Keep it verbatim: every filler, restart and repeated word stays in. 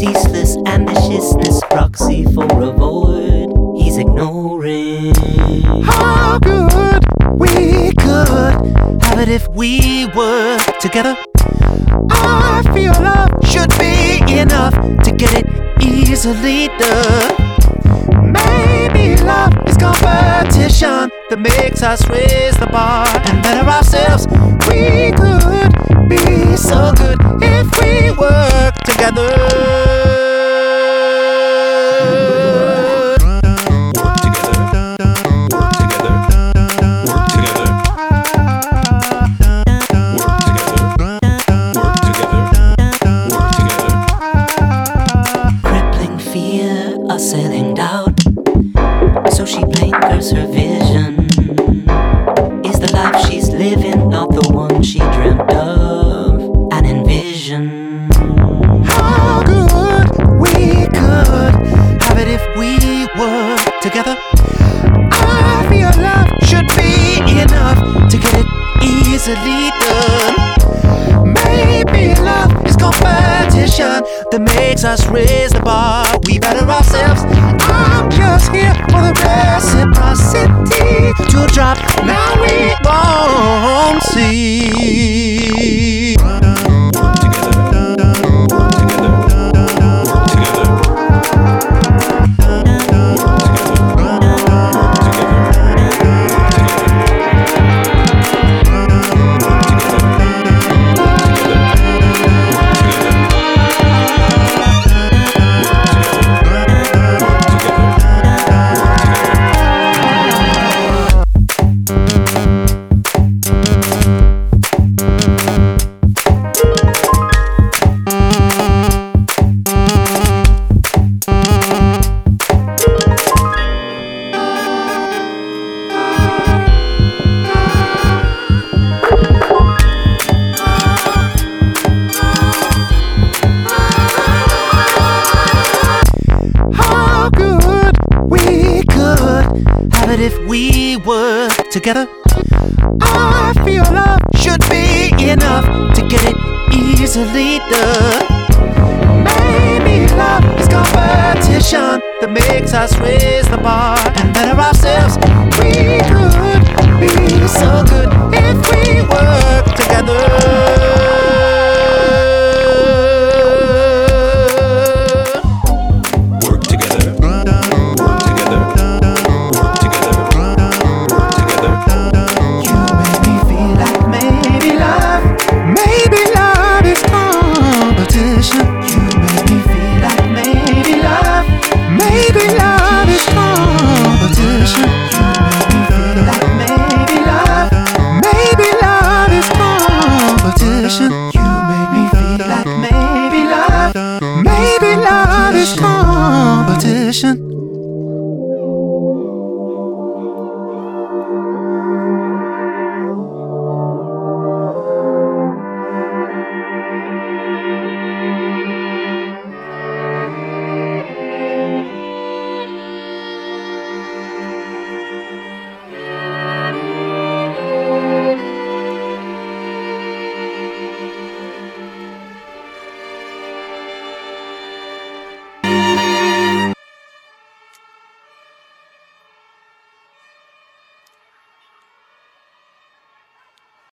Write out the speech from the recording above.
ceaseless ambitiousness, proxy for a void he's ignoring. How good we could have it if we were together. I feel love should be enough to get it easily done. Maybe love is competition that makes us raise the bar and better ourselves. We could be so good if we work together. Selling doubt, so she blinkers her vision. Is the life she's living not the one she dreamt of and envisioned? How good we could have it if we were together. I feel love should be enough to get it easily done. Maybe love is competition that makes us raise the bar. We better ourselves. I'm just here for the reciprocity to drop. Now we won't see. If we were together, I feel love should be enough to get it easily done. Maybe love is competition that makes us raise the bar and better ourselves. We could be so good if we work together. Maybe love is competition.